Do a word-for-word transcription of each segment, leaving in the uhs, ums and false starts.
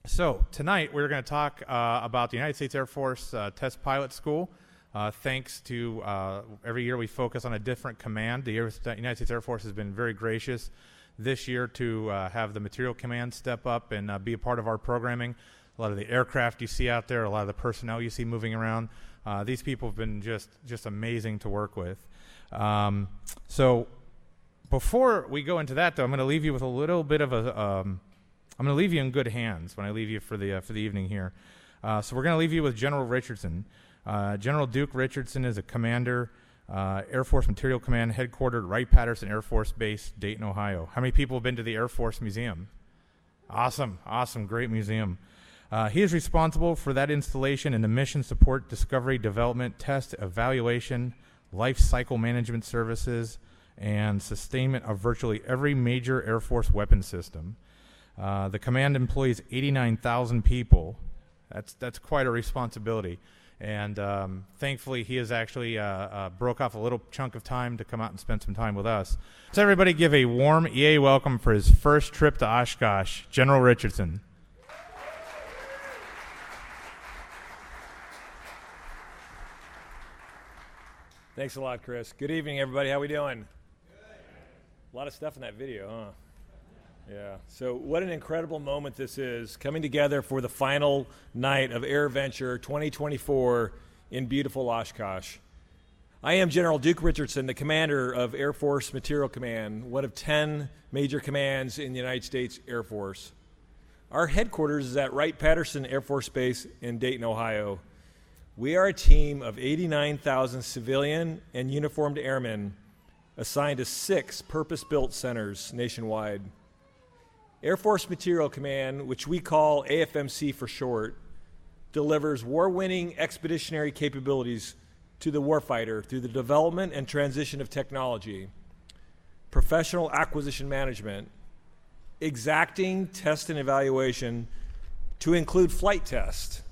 So tonight we're going to talk uh, about the United States Air Force uh, Test Pilot School. Uh, thanks to uh, every year we focus on a different command. The Air, United States Air Force has been very gracious this year to uh, have the Material Command step up and uh, be a part of our programming. A lot of the aircraft you see out there, a lot of the personnel you see moving around, uh, these people have been just, just amazing to work with. Um, so before we go into that, though, I'm going to leave you with a little bit of a... Um, I'm going to leave you in good hands when I leave you for the uh, for the evening here. Uh, so we're going to leave you with General Richardson. Uh, General Duke Richardson is a commander, uh, Air Force Material Command, headquartered Wright-Patterson Air Force Base, Dayton, Ohio. How many people have been to the Air Force Museum? Awesome, awesome, great museum. Uh, he is responsible for that installation and the mission support, discovery, development, test, evaluation, life cycle management services, and sustainment of virtually every major Air Force weapon system. Uh, the command employs eighty-nine thousand people. That's that's quite a responsibility. And um, thankfully, he has actually uh, uh, broke off a little chunk of time to come out and spend some time with us. So everybody give a warm E A welcome for his first trip to Oshkosh, General Richardson. Thanks a lot, Chris. Good evening, everybody. How we doing? Good. A lot of stuff in that video, huh? Yeah, so what an incredible moment this is, coming together for the final night of AirVenture twenty twenty-four in beautiful Oshkosh. I am General Duke Richardson, the commander of Air Force Material Command, one of ten major commands in the United States Air Force. Our headquarters is at Wright-Patterson Air Force Base in Dayton, Ohio. We are a team of eighty-nine thousand civilian and uniformed airmen assigned to six purpose-built centers nationwide. Air Force Material Command, which we call A F M C for short, delivers war-winning expeditionary capabilities to the warfighter through the development and transition of technology, professional acquisition management, exacting test and evaluation to include flight test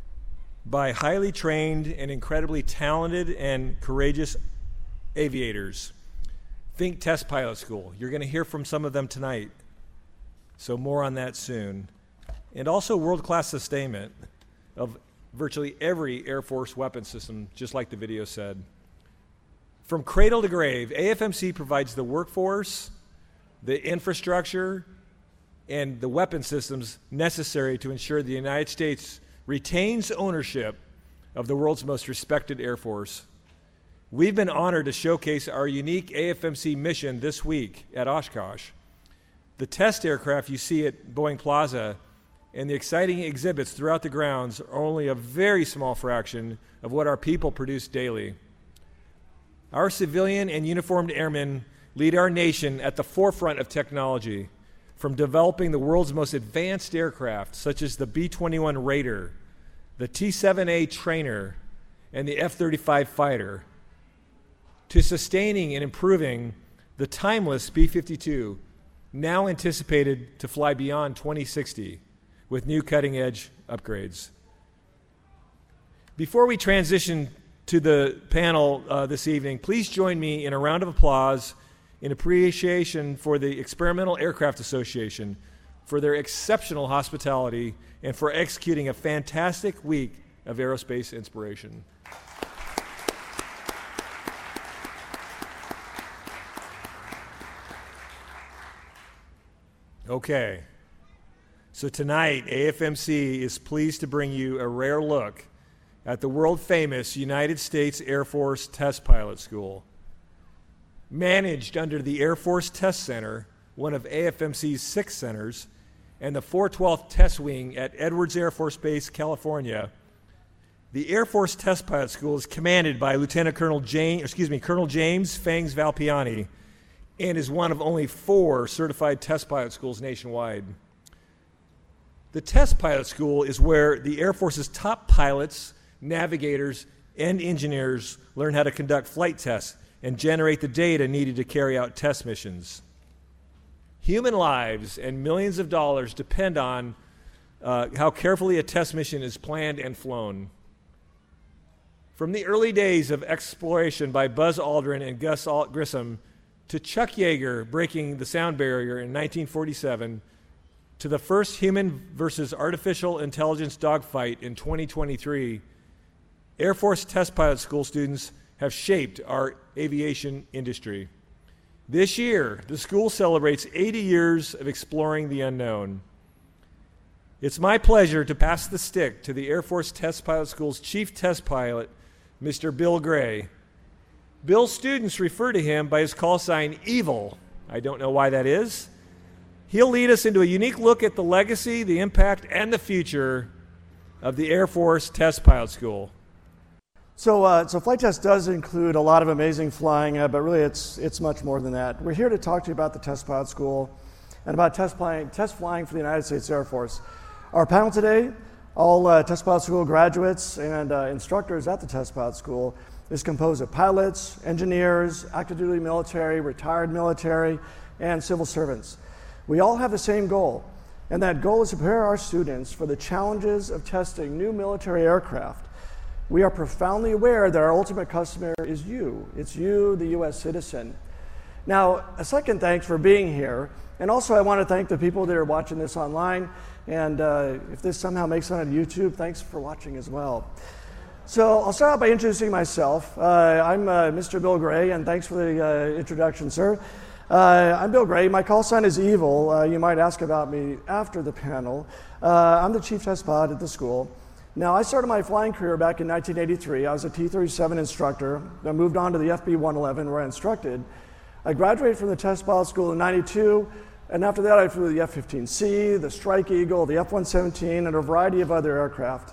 by highly trained and incredibly talented and courageous aviators. Think Test Pilot School. You're going to hear from some of them tonight. So more on that soon. And also world-class sustainment of virtually every Air Force weapon system, just like the video said. From cradle to grave, A F M C provides the workforce, the infrastructure, and the weapon systems necessary to ensure the United States retains ownership of the world's most respected Air Force. We've been honored to showcase our unique A F M C mission this week at Oshkosh. The test aircraft you see at Boeing Plaza and the exciting exhibits throughout the grounds are only a very small fraction of what our people produce daily. Our civilian and uniformed airmen lead our nation at the forefront of technology, from developing the world's most advanced aircraft, such as the B twenty-one Raider, the T seven A Trainer, and the F thirty-five Fighter, to sustaining and improving the timeless B fifty-two, now anticipated to fly beyond twenty sixty with new cutting-edge upgrades. Before we transition to the panel uh, this evening, please join me in a round of applause in appreciation for the Experimental Aircraft Association for their exceptional hospitality and for executing a fantastic week of aerospace inspiration. Okay, so tonight A F M C is pleased to bring you a rare look at the world-famous United States Air Force Test Pilot School. Managed under the Air Force Test Center, one of A F M C's six centers, and the four twelfth Test Wing at Edwards Air Force Base, California, the Air Force Test Pilot School is commanded by Lieutenant Colonel James, excuse me, Colonel James Fangs Valpiani, and is one of only four certified test pilot schools nationwide. The Test Pilot School is where the Air Force's top pilots, navigators, and engineers learn how to conduct flight tests and generate the data needed to carry out test missions. Human lives and millions of dollars depend on uh, how carefully a test mission is planned and flown. From the early days of exploration by Buzz Aldrin and Gus Grissom to Chuck Yeager breaking the sound barrier in nineteen forty-seven, to the first human versus artificial intelligence dogfight in twenty twenty-three, Air Force Test Pilot School students have shaped our aviation industry. This year, the school celebrates eighty years of exploring the unknown. It's my pleasure to pass the stick to the Air Force Test Pilot School's Chief Test Pilot, Mister Bill Gray. Bill's students refer to him by his call sign, Evil. I don't know why that is. He'll lead us into a unique look at the legacy, the impact, and the future of the Air Force Test Pilot School. So, uh, so flight test does include a lot of amazing flying, uh, but really it's, it's much more than that. We're here to talk to you about the Test Pilot School and about test flying, test flying for the United States Air Force. Our panel today, all uh, Test Pilot School graduates and uh, instructors at the Test Pilot School, is composed of pilots, engineers, active duty military, retired military, and civil servants. We all have the same goal, and that goal is to prepare our students for the challenges of testing new military aircraft. We are profoundly aware that our ultimate customer is you. It's you, the U S citizen. Now, a second thanks for being here, and also I want to thank the people that are watching this online, and uh, if this somehow makes it on YouTube, thanks for watching as well. So I'll start out by introducing myself. Uh, I'm uh, Mister Bill Gray, and thanks for the uh, introduction, sir. Uh, I'm Bill Gray. My call sign is Evil. Uh, you might ask about me after the panel. Uh, I'm the chief test pilot at the school. Now, I started my flying career back in nineteen eighty-three. I was a T thirty-seven instructor. I moved on to the F B one eleven, where I instructed. I graduated from the Test Pilot School in ninety-two, and after that I flew the F fifteen C, the Strike Eagle, the F one seventeen, and a variety of other aircraft.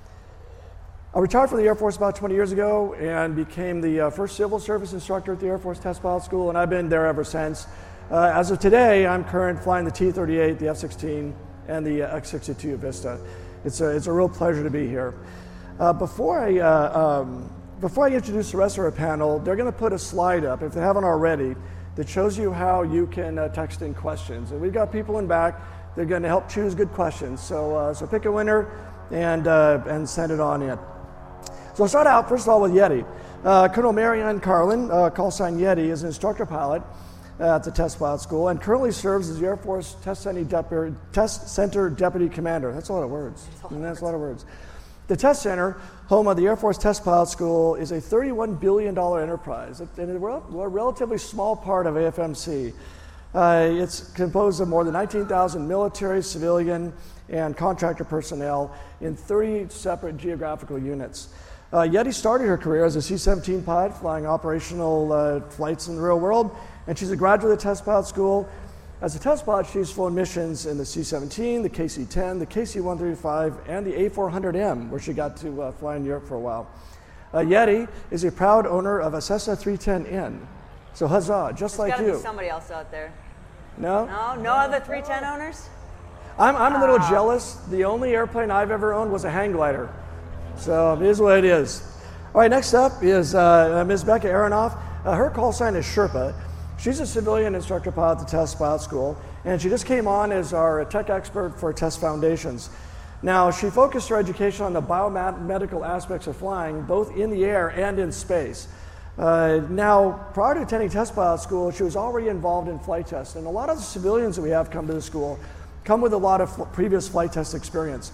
I retired from the Air Force about twenty years ago and became the uh, first civil service instructor at the Air Force Test Pilot School, and I've been there ever since. Uh, as of today, I'm current flying the T thirty-eight, the F sixteen, and the uh, X sixty-two Vista. It's a, it's a real pleasure to be here. Uh, before, I, uh, um, before I introduce the rest of our panel, they're going to put a slide up, if they haven't already, that shows you how you can uh, text in questions. And we've got people in back. They're going to help choose good questions. So, uh, so pick a winner and, uh, and send it on in. So I'll start out, first of all, with Yeti. Uh, Colonel Marianne Carlin, uh, call sign Yeti, is an instructor pilot uh, at the Test Pilot School and currently serves as the Air Force Test Center, Dep- Test Center Deputy Commander. That's a lot of words. That's a lot, That's a lot of words. The Test Center, home of the Air Force Test Pilot School, is a thirty-one billion dollars enterprise and a, rel- a relatively small part of A F M C. Uh, it's composed of more than nineteen thousand military, civilian, and contractor personnel in thirty separate geographical units. Uh, Yeti started her career as a C seventeen pilot, flying operational uh, flights in the real world, and she's a graduate of the Test Pilot School. As a test pilot, she's flown missions in the C seventeen, the K C ten, the K C one thirty-five, and the A four hundred M, where she got to uh, fly in Europe for a while. Uh, Yeti is a proud owner of a Cessna three ten N. So huzzah, just There's like gotta you. Be somebody else out there. No? No, no other three ten owners? I'm, I'm a little Ah. jealous. The only airplane I've ever owned was a hang glider. So it is what it is. All right, next up is uh, Miz Becca Aronoff. Uh, her call sign is Sherpa. She's a civilian instructor pilot at the Test Pilot School, and she just came on as our tech expert for Test Foundations. Now, she focused her education on the biomedical aspects of flying, both in the air and in space. Uh, now, prior to attending Test Pilot School, she was already involved in flight tests, and a lot of the civilians that we have come to the school come with a lot of f- previous flight test experience.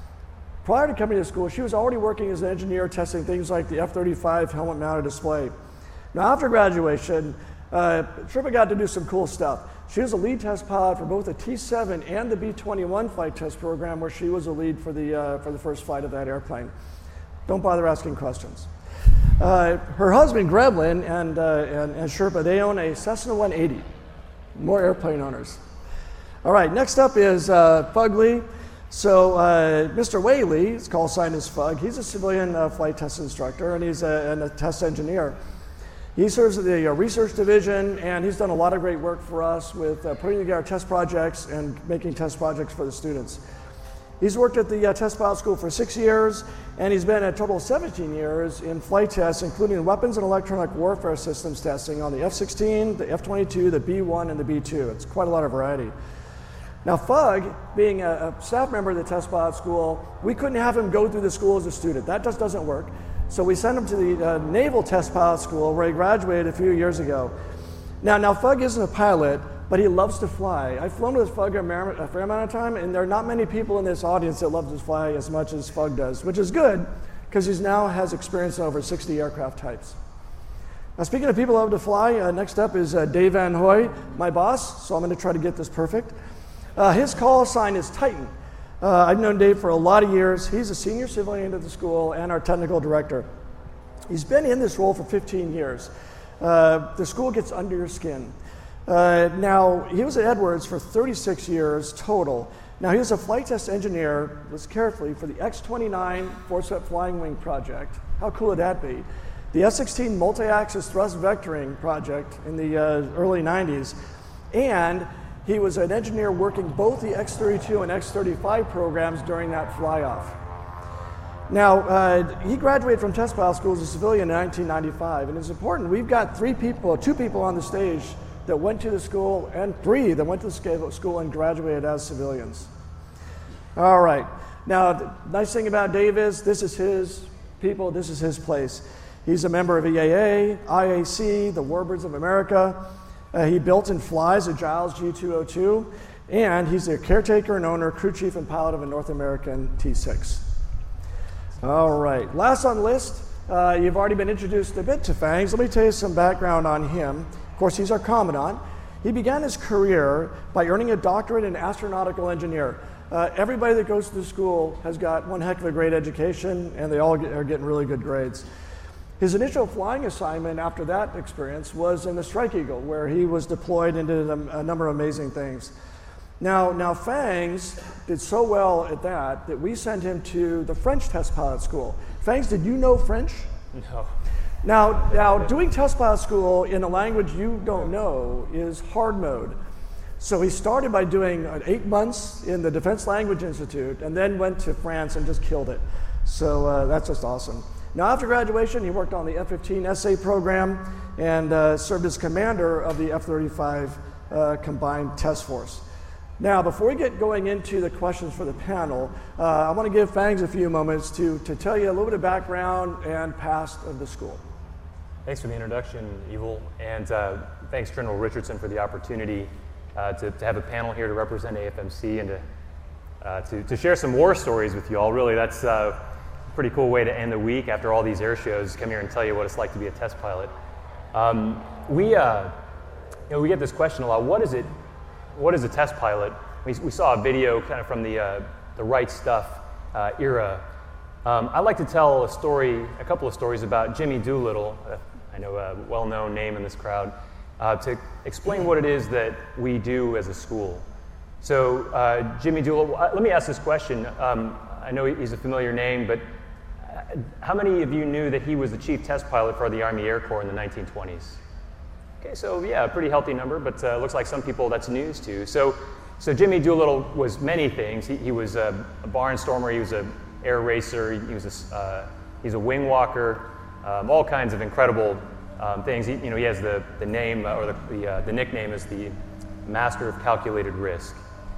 Prior to coming to school, she was already working as an engineer testing things like the F thirty-five helmet-mounted display. Now, after graduation, uh, Sherpa got to do some cool stuff. She was a lead test pilot for both the T seven and the B twenty-one flight test program, where she was a lead for the, uh, for the first flight of that airplane. Don't bother asking questions. Uh, her husband, Gremlin, and, uh, and, and Sherpa, they own a Cessna one eighty. More airplane owners. All right, next up is uh, Fugly. So uh, Mister Whaley, his call sign is Fug. He's a civilian uh, flight test instructor, and he's a, and a test engineer. He serves in the uh, research division, and he's done a lot of great work for us with uh, putting together test projects and making test projects for the students. He's worked at the uh, Test Pilot School for six years, and he's been a total of seventeen years in flight tests, including weapons and electronic warfare systems testing on the F sixteen, the F twenty-two, the B one, and the B two. It's quite a lot of variety. Now, Fug, being a, a staff member of the Test Pilot School, we couldn't have him go through the school as a student. That just doesn't work. So we sent him to the uh, Naval Test Pilot School, where he graduated a few years ago. Now, now Fug isn't a pilot, but he loves to fly. I've flown with Fug a, mar- a fair amount of time, and there are not many people in this audience that love to fly as much as Fug does, which is good, because he now has experience in over sixty aircraft types. Now, speaking of people who love to fly, uh, next up is uh, Dave Van Hoy, my boss, so I'm going to try to get this perfect. Uh, his call sign is Titan. Uh, I've known Dave for a lot of years. He's a senior civilian at the school and our technical director. He's been in this role for fifteen years. Uh, the school gets under your skin. Uh, now, he was at Edwards for thirty-six years total. Now, he was a flight test engineer, listen carefully, for the X twenty-nine four-swept flying wing project. How cool would that be? The F sixteen multi-axis thrust vectoring project in the uh, early nineties. And he was an engineer working both the X thirty-two and X thirty-five programs during that fly-off. Now, uh, he graduated from test pilot school as a civilian in nineteen ninety-five, and it's important. We've got three people, two people on the stage that went to the school, and three that went to the school and graduated as civilians. All right. Now, the nice thing about Dave is this is his people, this is his place. He's a member of E A A, I A C, the Warbirds of America. Uh, he built and flies a Giles G two oh two, and he's the caretaker and owner, crew chief, and pilot of a North American T six. All right, last on the list, uh, you've already been introduced a bit to Fangs. Let me tell you some background on him. Of course, he's our commandant. He began his career by earning a doctorate in astronautical engineer. Uh, everybody that goes to the school has got one heck of a great education, and they all get, are getting really good grades. His initial flying assignment after that experience was in the Strike Eagle, where he was deployed and did a, a number of amazing things. Now, now Fangs did so well at that that we sent him to the French test pilot school. Fangs, did you know French? No. Now, now doing test pilot school in a language you don't know is hard mode. So he started by doing uh, eight months in the Defense Language Institute and then went to France and just killed it. So uh, that's just awesome. Now, after graduation, he worked on the F fifteen S A program and uh, served as commander of the F thirty-five uh, Combined Test Force. Now, before we get going into the questions for the panel, uh, I want to give Fangs a few moments to, to tell you a little bit of background and past of the school. Thanks for the introduction, Evil, and uh, thanks General Richardson for the opportunity uh, to, to have a panel here to represent A F M C and to, uh, to, to share some war stories with you all. Really, that's uh, a pretty cool way to end the week after all these air shows, come here and tell you what it's like to be a test pilot. Um, we, uh, you know, we get this question a lot, what is it What is a test pilot? We, we saw a video kind of from the, uh, the Right Stuff uh, era. Um, I'd like to tell a story, a couple of stories about Jimmy Doolittle, uh, I know a well-known name in this crowd, uh, to explain what it is that we do as a school. So uh, Jimmy Doolittle, let me ask this question. Um, I know he's a familiar name, but how many of you knew that he was the chief test pilot for the Army Air Corps in the nineteen twenties? Okay, so yeah, a pretty healthy number, but uh, looks like some people that's news to. So, so Jimmy Doolittle was many things. He, he was a, a barnstormer, he was an air racer, he was a, uh, he's a wing walker, um, all kinds of incredible um, things. He, you know, he has the, the name, uh, or the, the, uh, the nickname is the Master of Calculated Risk.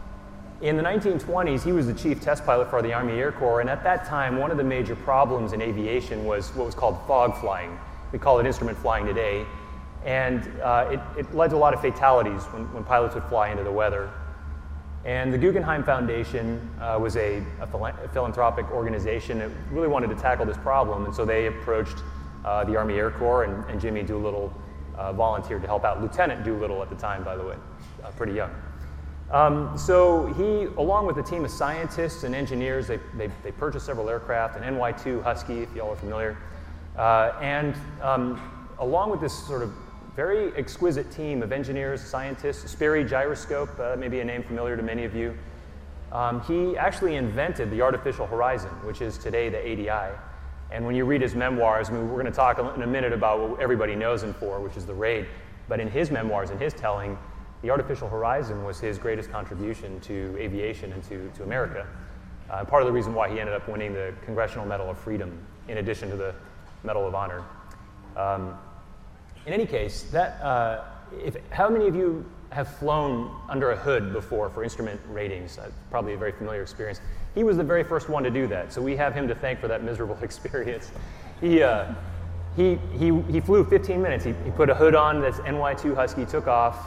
In the nineteen twenties, he was the chief test pilot for the Army Air Corps, and at that time, one of the major problems in aviation was what was called fog flying. We call it instrument flying today. And uh, it, it led to a lot of fatalities when, when pilots would fly into the weather. And the Guggenheim Foundation uh, was a, a, phil- a philanthropic organization that really wanted to tackle this problem, and so they approached uh, the Army Air Corps, and, and Jimmy Doolittle uh, volunteered to help out. Lieutenant Doolittle at the time, by the way, uh, pretty young. Um, so he, along with a team of scientists and engineers, they, they, they purchased several aircraft, an N Y two Husky, if y'all are familiar, uh, and um, along with this sort of very exquisite team of engineers, scientists, Sperry Gyroscope, uh, maybe a name familiar to many of you. Um, he actually invented the Artificial Horizon, which is today the A D I. And when you read his memoirs, I mean, we're going to talk in a minute about what everybody knows him for, which is the raid. But in his memoirs, in his telling, the Artificial Horizon was his greatest contribution to aviation and to, to America. Uh, part of the reason why he ended up winning the Congressional Medal of Freedom, in addition to the Medal of Honor. Um, In any case, that, uh, if, how many of you have flown under a hood before for instrument ratings? Uh, probably a very familiar experience. He was the very first one to do that, so we have him to thank for that miserable experience. He, uh, he, he, he flew fifteen minutes. He, he put a hood on this N Y two Husky, took off,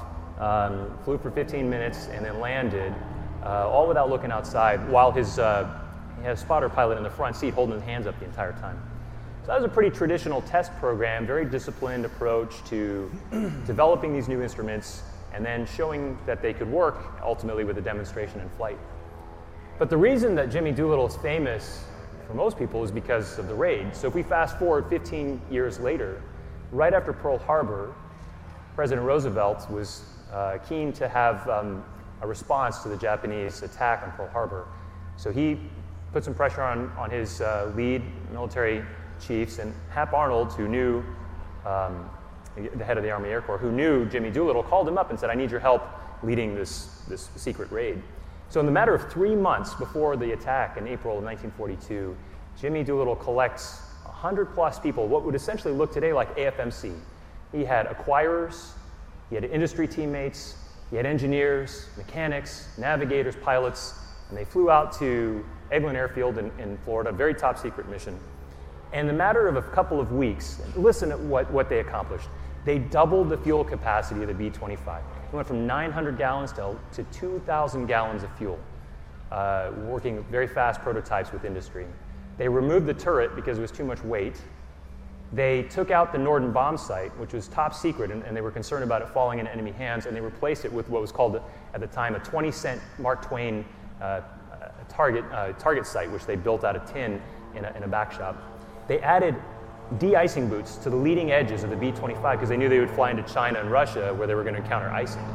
um, flew for fifteen minutes, and then landed, uh, all without looking outside, while his, uh, he had a spotter pilot in the front seat holding his hands up the entire time. So that was a pretty traditional test program, very disciplined approach to developing these new instruments and then showing that they could work, ultimately with a demonstration in flight. But the reason that Jimmy Doolittle is famous for most people is because of the raid. So if we fast forward fifteen years later, right after Pearl Harbor, President Roosevelt was uh, keen to have um, a response to the Japanese attack on Pearl Harbor. So he put some pressure on, on his uh, lead military chiefs, and Hap Arnold, who knew, um, the head of the Army Air Corps, who knew Jimmy Doolittle, called him up and said, I need your help leading this, this secret raid. So in the matter of three months before the attack in April of nineteen forty-two, Jimmy Doolittle collects one hundred plus people, what would essentially look today like A F M C. He had acquirers, he had industry teammates, he had engineers, mechanics, navigators, pilots, and they flew out to Eglin Airfield in, in Florida, a very top secret mission. And in the matter of a couple of weeks, listen to what, what they accomplished. They doubled the fuel capacity of the B twenty-five. It went from nine hundred gallons to, to two thousand gallons of fuel, uh, working very fast prototypes with industry. They removed the turret because it was too much weight. They took out the Norden bomb site, which was top secret, and, and they were concerned about it falling into enemy hands, and they replaced it with what was called, at the time, a twenty cent Mark Twain uh, target, uh, target site, which they built out of tin in a, in a back shop. They added de-icing boots to the leading edges of the B twenty-five because they knew they would fly into China and Russia where they were going to encounter icing.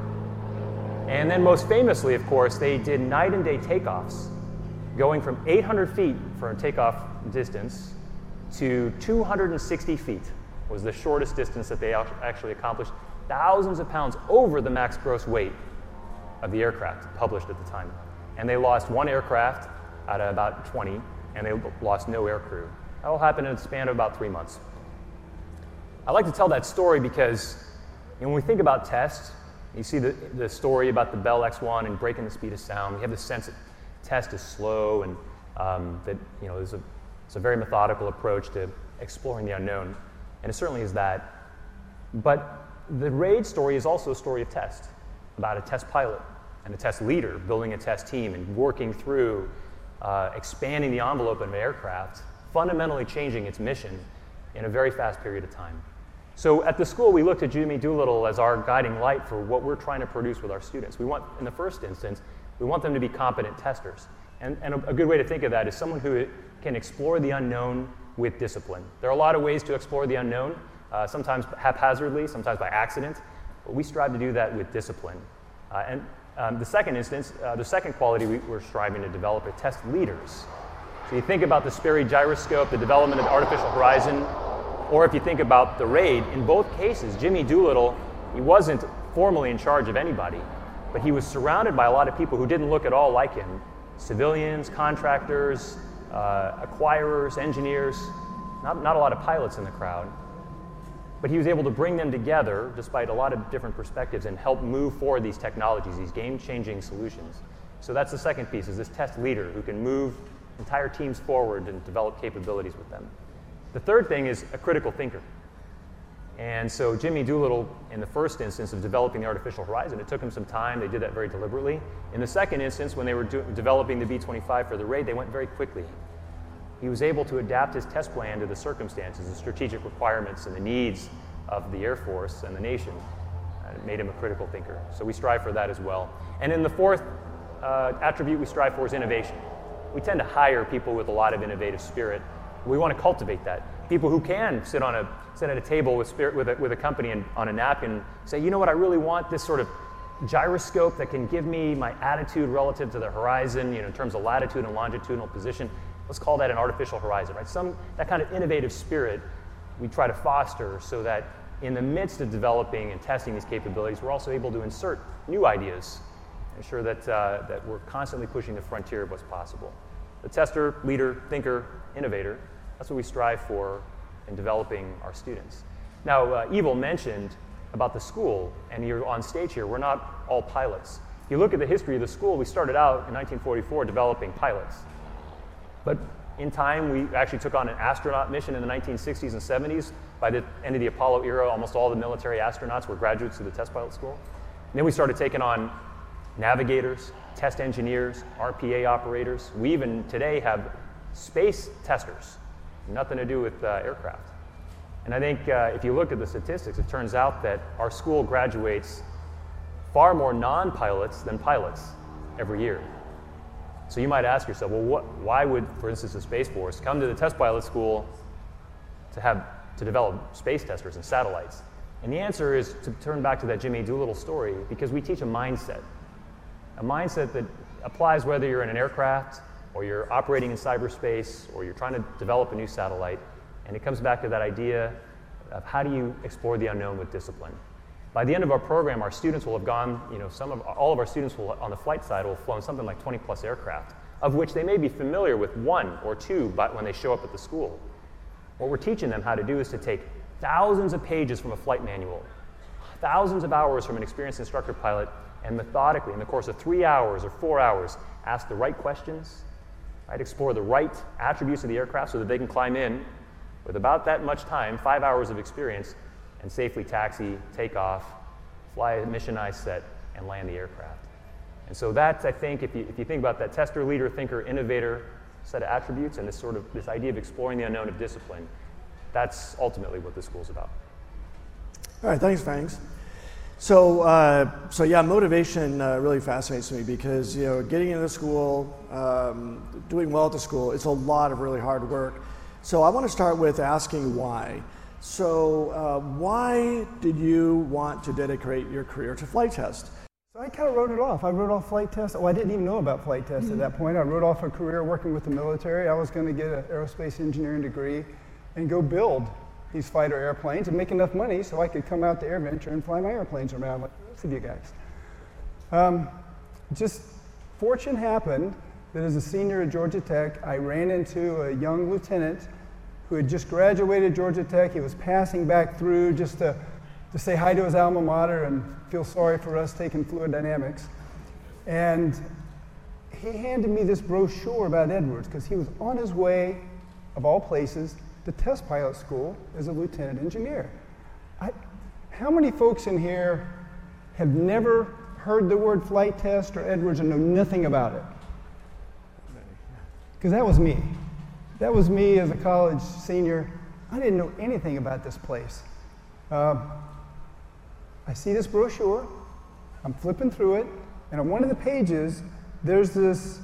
And then most famously, of course, they did night and day takeoffs, going from eight hundred feet for a takeoff distance to two hundred sixty feet was the shortest distance that they actually accomplished, thousands of pounds over the max gross weight of the aircraft published at the time. And they lost one aircraft out of about twenty, and they lost no aircrew. That all happened in a span of about three months. I like to tell that story because you know, when we think about tests, you see the, the story about the Bell X one and breaking the speed of sound. We have this sense that test is slow and um, that you know, there's a, it's a very methodical approach to exploring the unknown, and it certainly is that. But the RAID story is also a story of test, about a test pilot and a test leader building a test team and working through uh, expanding the envelope of an aircraft, fundamentally changing its mission in a very fast period of time. So at the school, we looked at Jimmy Doolittle as our guiding light for what we're trying to produce with our students. We want, in the first instance, we want them to be competent testers. And, and a, a good way to think of that is someone who can explore the unknown with discipline. There are a lot of ways to explore the unknown, uh, sometimes haphazardly, sometimes by accident, but we strive to do that with discipline. Uh, and um, the second instance, uh, the second quality we, we're striving to develop are test leaders. So you think about the Sperry gyroscope, the development of the artificial horizon, or if you think about the RAID, in both cases, Jimmy Doolittle, he wasn't formally in charge of anybody, but he was surrounded by a lot of people who didn't look at all like him. Civilians, contractors, uh, acquirers, engineers, not, not a lot of pilots in the crowd. But he was able to bring them together, despite a lot of different perspectives, and help move forward these technologies, these game-changing solutions. So that's the second piece, is this test leader who can move entire teams forward and develop capabilities with them. The third thing is a critical thinker. And so Jimmy Doolittle, in the first instance of developing the artificial horizon, it took him some time. They did that very deliberately. In the second instance, when they were do- developing the B twenty-five for the RAID, they went very quickly. He was able to adapt his test plan to the circumstances, the strategic requirements, and the needs of the Air Force and the nation. And it made him a critical thinker. So we strive for that as well. And then the fourth uh, attribute we strive for is innovation. We tend to hire people with a lot of innovative spirit. We want to cultivate that. People who can sit on a sit at a table with spirit with a, with a company and on a napkin say, you know what, I really want this sort of gyroscope that can give me my attitude relative to the horizon, you know, in terms of latitude and longitudinal position. Let's call that an artificial horizon, right? Some that kind of innovative spirit we try to foster so that in the midst of developing and testing these capabilities, we're also able to insert new ideas, ensure that uh, that we're constantly pushing the frontier of what's possible. The tester, leader, thinker, innovator, that's what we strive for in developing our students. Now, uh, Evil mentioned about the school, and you're on stage here, we're not all pilots. If you look at the history of the school, we started out in nineteen forty-four developing pilots. But in time, we actually took on an astronaut mission in the nineteen sixties and seventies. By the end of the Apollo era, almost all the military astronauts were graduates of the test pilot school. And then we started taking on navigators, test engineers, R P A operators. We even today have space testers, nothing to do with uh, aircraft. And I think uh, if you look at the statistics, it turns out that our school graduates far more non-pilots than pilots every year. So you might ask yourself, well, what, why would, for instance, the Space Force come to the test pilot school to have to develop space testers and satellites? And the answer is to turn back to that Jimmy Doolittle story, because we teach a mindset, a mindset that applies whether you're in an aircraft or you're operating in cyberspace or you're trying to develop a new satellite. And it comes back to that idea of how do you explore the unknown with discipline. By the end of our program, our students will have gone, you know, some of, all of our students will, on the flight side, will have flown something like twenty plus aircraft, of which they may be familiar with one or two but when they show up at the school. What we're teaching them how to do is to take thousands of pages from a flight manual, thousands of hours from an experienced instructor pilot, and methodically, in the course of three hours or four hours, ask the right questions, right, explore the right attributes of the aircraft so that they can climb in with about that much time, five hours of experience, and safely taxi, take off, fly a missionized set, and land the aircraft. And so that's, I think, if you, if you think about that tester, leader, thinker, innovator set of attributes and this sort of this idea of exploring the unknown of discipline, that's ultimately what the school's about. All right, thanks, Fangs. So, uh, so yeah, motivation uh, really fascinates me because, you know, getting into the school, um, doing well at the school, it's a lot of really hard work. So I want to start with asking why. So uh, why did you want to dedicate your career to flight test? So I kind of wrote it off. I wrote off flight test. Oh, I didn't even know about flight test at that point. I wrote off a career working with the military. I was going to get an aerospace engineering degree and go build these fighter airplanes and make enough money so I could come out to AirVenture and fly my airplanes around like the rest of you guys. Um, just fortune happened that as a senior at Georgia Tech, I ran into a young lieutenant who had just graduated Georgia Tech. He was passing back through just to, to say hi to his alma mater and feel sorry for us taking fluid dynamics. And he handed me this brochure about Edwards because he was on his way, of all places, to test pilot school as a lieutenant engineer. I, how many folks in here have never heard the word flight test or Edwards and know nothing about it? Because that was me. That was me as a college senior. I didn't know anything about this place. Uh, I see this brochure, I'm flipping through it, and on one of the pages, there's this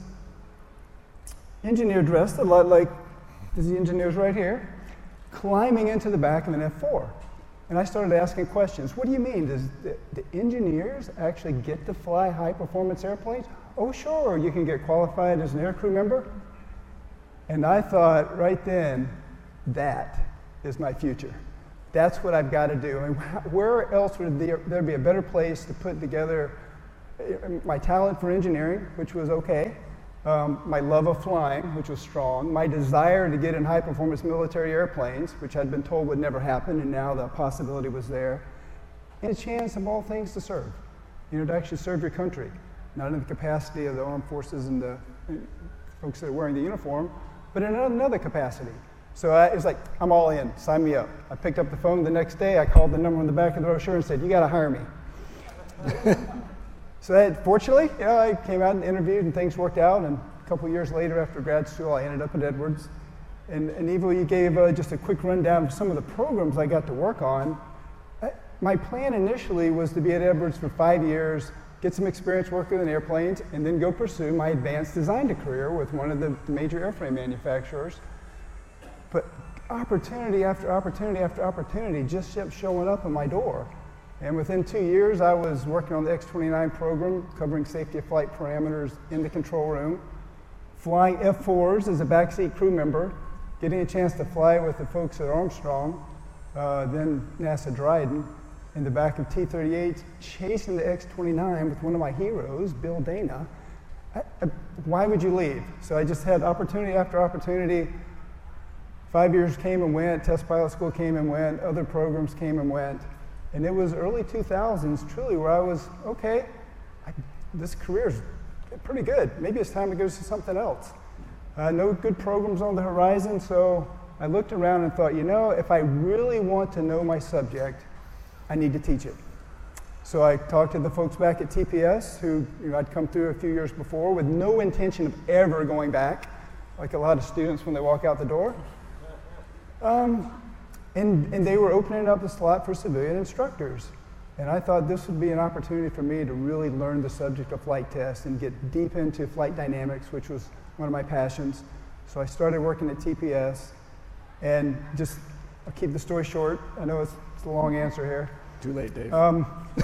engineer dressed a lot like the engineers right here, climbing into the back of an F four. And I started asking questions. What do you mean? Does the, the engineers actually get to fly high-performance airplanes? Oh, sure, you can get qualified as an aircrew member. And I thought right then, that is my future. That's what I've got to do. I mean, where else would there, there be a better place to put together my talent for engineering, which was okay, um, my love of flying, which was strong, my desire to get in high-performance military airplanes, which I'd been told would never happen, and now the possibility was there, and a chance of all things to serve, you know, to actually serve your country, not in the capacity of the armed forces and the folks that are wearing the uniform, but in another capacity. So I, it was like, I'm all in, sign me up. I picked up the phone the next day, I called the number on the back of the brochure and said, you gotta hire me. So that, fortunately, you know, I came out and interviewed and things worked out, and a couple of years later after grad school, I ended up at Edwards. And, and Ivo, you gave uh, just a quick rundown of some of the programs I got to work on. I, my plan initially was to be at Edwards for five years, get some experience working in airplanes, and then go pursue my advanced design career with one of the major airframe manufacturers. But opportunity after opportunity after opportunity just kept showing up at my door. And within two years, I was working on the X twenty-nine program, covering safety of flight parameters in the control room, flying F fours as a backseat crew member, getting a chance to fly with the folks at Armstrong, uh, then NASA Dryden, in the back of T thirty-eights, chasing the X twenty-nine with one of my heroes, Bill Dana. I, I, why would you leave? So I just had opportunity after opportunity. Five years came and went, test pilot school came and went, other programs came and went. And it was early two thousands, truly, where I was, okay, I, this career's pretty good. Maybe it's time to go to something else. Uh, no good programs on the horizon, so I looked around and thought, you know, if I really want to know my subject, I need to teach it. So I talked to the folks back at T P S who, you know, I'd come through a few years before with no intention of ever going back, like a lot of students when they walk out the door. Um, and, and they were opening up a slot for civilian instructors. And I thought this would be an opportunity for me to really learn the subject of flight tests and get deep into flight dynamics, which was one of my passions. So I started working at T P S, and just, I'll keep the story short. I know it's, it's a long answer here. Too late, Dave. Um,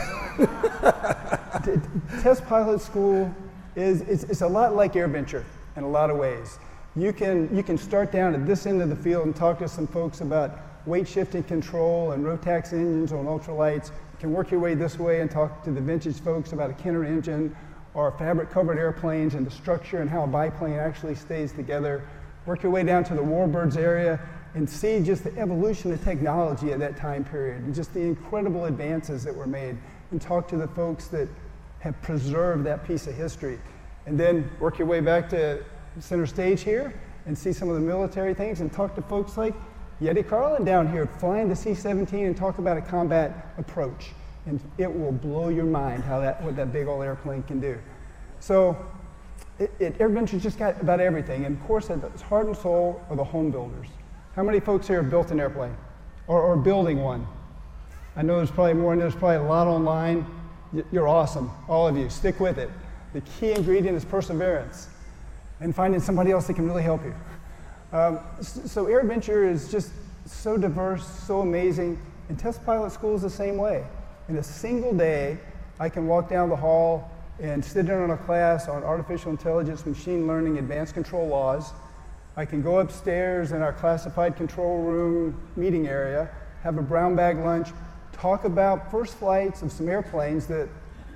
Test pilot school is it's, it's a lot like AirVenture in a lot of ways. You can, you can start down at this end of the field and talk to some folks about weight shifting control and Rotax engines on ultralights. You can work your way this way and talk to the vintage folks about a Kenner engine or fabric covered airplanes and the structure and how a biplane actually stays together. Work your way down to the warbirds area and see just the evolution of technology at that time period and just the incredible advances that were made, and talk to the folks that have preserved that piece of history. And then work your way back to center stage here and see some of the military things and talk to folks like Yeti Carlin down here flying the C seventeen and talk about a combat approach. And it will blow your mind how that, what that big old airplane can do. So it, it, AirVenture's just got about everything. And of course, at the heart and soul are the home builders. How many folks here have built an airplane or, or building one? I know there's probably more, and there's probably a lot online. You're awesome, all of you. Stick with it. The key ingredient is perseverance and finding somebody else that can really help you. Um, so AirVenture is just so diverse, so amazing, and test pilot school is the same way. In a single day, I can walk down the hall and sit in on a class on artificial intelligence, machine learning, advanced control laws. I can go upstairs in our classified control room meeting area, have a brown bag lunch, talk about first flights of some airplanes that,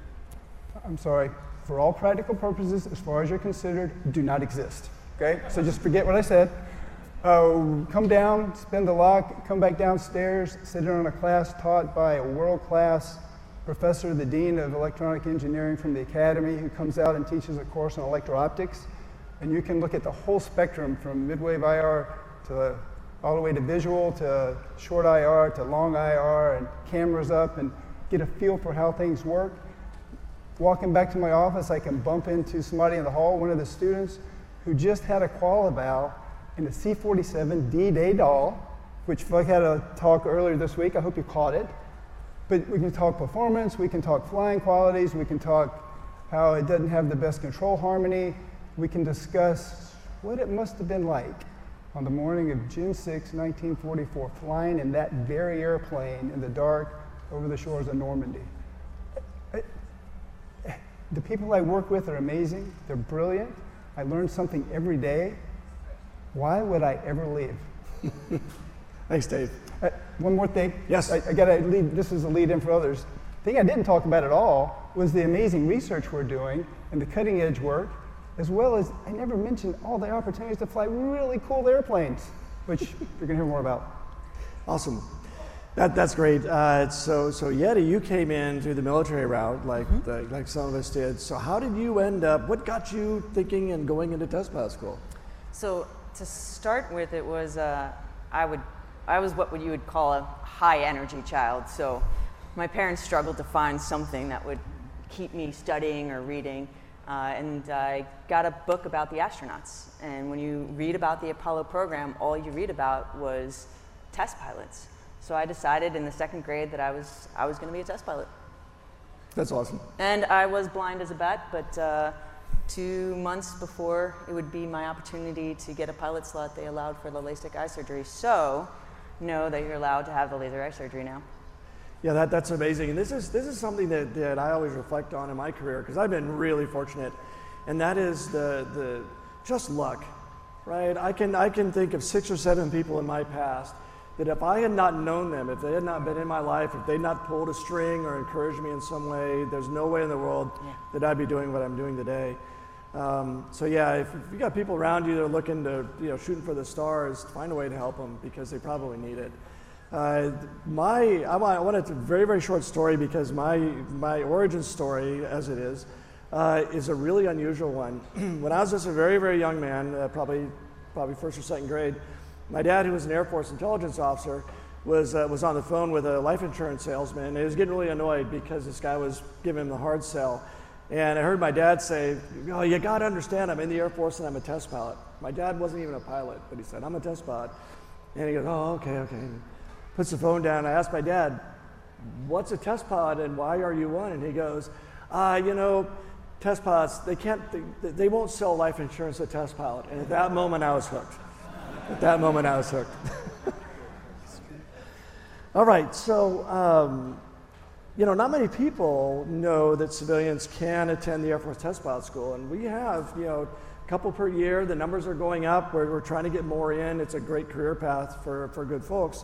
I'm sorry, for all practical purposes, as far as you're considered, do not exist. Okay? So just forget what I said. Uh, come down, spin the lock, come back downstairs, sit in on a class taught by a world-class professor, the dean of electronic engineering from the academy, who comes out and teaches a course on electro-optics. And you can look at the whole spectrum from mid-wave I R to all the way to visual to short I R to long I R and cameras up and get a feel for how things work. Walking back to my office, I can bump into somebody in the hall, one of the students, who just had a qual eval in a C forty-seven D-Day doll, which Flick had a talk earlier this week. I hope you caught it. But we can talk performance, we can talk flying qualities, we can talk how it doesn't have the best control harmony. We can discuss what it must have been like on the morning of June sixth, nineteen forty-four, flying in that very airplane in the dark over the shores of Normandy. The people I work with are amazing. They're brilliant. I learn something every day. Why would I ever leave? Thanks, Dave. Uh, one more thing. Yes. I, I got to lead. This is a lead in for others. The thing I didn't talk about at all was the amazing research we're doing and the cutting edge work, as well as I never mentioned all the opportunities to fly really cool airplanes, which you're going to hear more about. Awesome. That, that's great. Uh, so, so Yeti, you came in through the military route, like mm-hmm. the, like some of us did. So how did you end up, what got you thinking and going into test pilot school? So to start with, it was, uh, I would, I was what you would call a high energy child. So my parents struggled to find something that would keep me studying or reading. Uh, and I got a book about the astronauts. And when you read about the Apollo program, all you read about was test pilots. So I decided in the second grade that I was I was going to be a test pilot. That's awesome. And I was blind as a bat, but uh, two months before it would be my opportunity to get a pilot slot, they allowed for the LASIK eye surgery. So know that you're allowed to have the laser eye surgery now. Yeah, that, that's amazing. And this is this is something that, that I always reflect on in my career, because I've been really fortunate, and that is the the just luck, right? I can I can think of six or seven people in my past that if I had not known them, if they had not been in my life, if they'd not pulled a string or encouraged me in some way, there's no way in the world yeah. that I'd be doing what I'm doing today. Um, so yeah, if, if you got people around you that are looking to, you know, shooting for the stars, find a way to help them, because they probably need it. Uh, my, I want, I want a very, very short story, because my, my origin story, as it is, uh, is a really unusual one. When I was just a very, very young man, uh, probably, probably first or second grade, my dad, who was an Air Force intelligence officer, was uh, was on the phone with a life insurance salesman, and he was getting really annoyed because this guy was giving him the hard sell. And I heard my dad say, "Oh, you got to understand, I'm in the Air Force and I'm a test pilot." My dad wasn't even a pilot, but he said, "I'm a test pilot." And he goes, "Oh, okay, okay." Puts the phone down. I asked my dad, "What's a test pilot and why are you one?" And he goes, uh, "You know, test pilots, they can't, they, they won't sell life insurance to a test pilot." And at that moment, I was hooked. At that moment, I was hooked. All right, so, um, you know, not many people know that civilians can attend the Air Force Test Pilot School, and we have, you know, a couple per year. The numbers are going up. We're, we're trying to get more in. It's a great career path for, for good folks.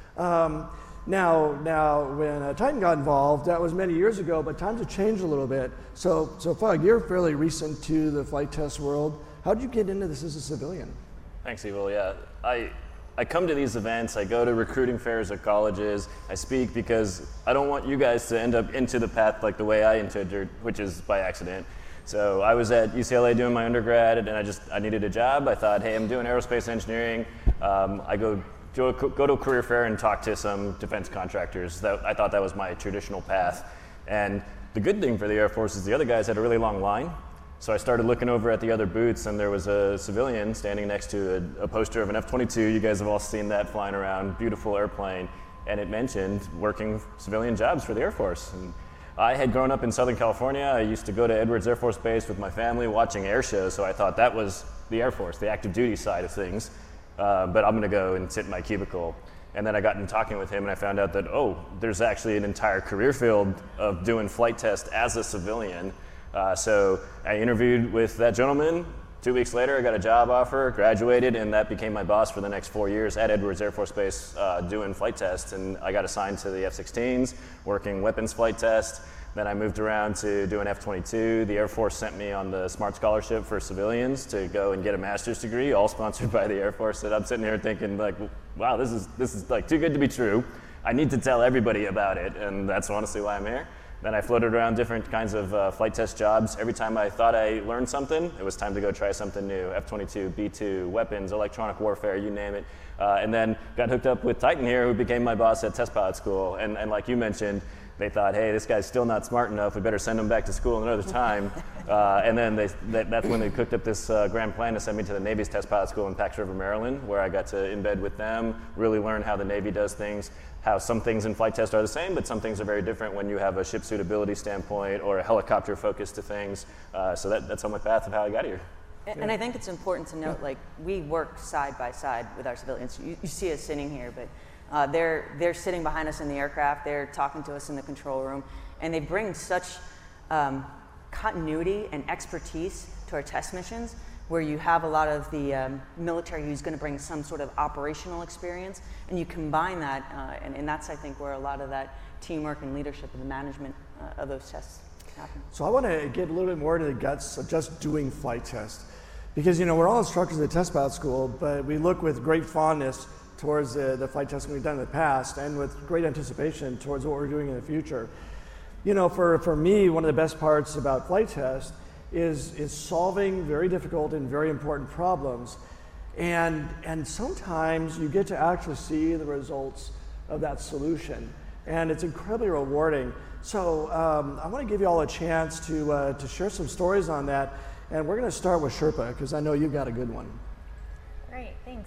Um, now, now, when uh, Titan got involved, that was many years ago, but times have changed a little bit. So, so Fug, you're fairly recent to the flight test world. How did you get into this as a civilian? Thanks, Evil. Yeah, I I come to these events. I go to recruiting fairs at colleges. I speak because I don't want you guys to end up into the path like the way I entered, which is by accident. So I was at U C L A doing my undergrad, and I just I needed a job. I thought, hey, I'm doing aerospace engineering. Um, I go. Go, go to a career fair and talk to some defense contractors. That, I thought that was my traditional path. And the good thing for the Air Force is the other guys had a really long line. So I started looking over at the other booths, and there was a civilian standing next to a, a poster of an F twenty-two. You guys have all seen that flying around, beautiful airplane. And it mentioned working civilian jobs for the Air Force. And I had grown up in Southern California. I used to go to Edwards Air Force Base with my family watching air shows, so I thought that was the Air Force, the active duty side of things. Uh, but I'm going to go and sit in my cubicle. And then I got into talking with him, and I found out that, oh, there's actually an entire career field of doing flight test as a civilian. Uh, so I interviewed with that gentleman. Two weeks later, I got a job offer, graduated, and that became my boss for the next four years at Edwards Air Force Base uh, doing flight tests. And I got assigned to the F sixteens, working weapons flight test. Then I moved around to do an F twenty-two. The Air Force sent me on the SMART Scholarship for civilians to go and get a master's degree, all sponsored by the Air Force. And I'm sitting here thinking, like, wow, this is this is like too good to be true. I need to tell everybody about it, and that's honestly why I'm here. Then I floated around different kinds of uh, flight test jobs. Every time I thought I learned something, it was time to go try something new. F twenty-two, B two, weapons, electronic warfare, you name it. Uh, and then got hooked up with Titan here, who became my boss at Test Pilot School. And, and like you mentioned, they thought, hey, this guy's still not smart enough. We better send him back to school another time. Uh, and then they, that, that's when they cooked up this uh, grand plan to send me to the Navy's Test Pilot School in Pax River, Maryland, where I got to embed with them, really learn how the Navy does things, how some things in flight test are the same, but some things are very different when you have a ship suitability standpoint or a helicopter focus to things. Uh, so that, that's on my path of how I got here. And, and I think it's important to note, like, we work side by side with our civilians. You, you see us sitting here, but Uh, they're, they're sitting behind us in the aircraft, they're talking to us in the control room, and they bring such um, continuity and expertise to our test missions, where you have a lot of the um, military who's going to bring some sort of operational experience, and you combine that, uh, and, and that's, I think, where a lot of that teamwork and leadership and the management uh, of those tests happen. So I want to get a little bit more into the guts of just doing flight tests, because, you know, we're all instructors at the Test Pilot School, but we look with great fondness towards the, the flight testing we've done in the past, and with great anticipation towards what we're doing in the future. You know, for, for me, one of the best parts about flight test is, is solving very difficult and very important problems. And, and sometimes you get to actually see the results of that solution, and it's incredibly rewarding. So um, I want to give you all a chance to, uh, to share some stories on that, and we're going to start with Sherpa, because I know you've got a good one. Great, thanks.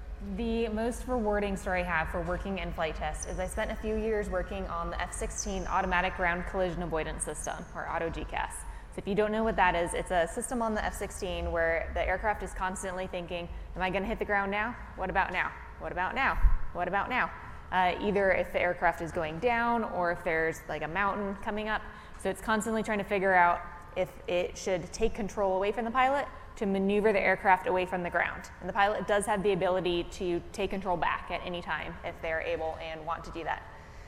The most rewarding story I have for working in flight test is I spent a few years working on the F sixteen Automatic Ground Collision Avoidance System, or AUTO G C A S. So if you don't know what that is, it's a system on the F sixteen where the aircraft is constantly thinking, am I going to hit the ground now? What about now? What about now? What about now? Uh, either if the aircraft is going down or if there's like a mountain coming up. So it's constantly trying to figure out if it should take control away from the pilot to maneuver the aircraft away from the ground. And the pilot does have the ability to take control back at any time if they're able and want to do that.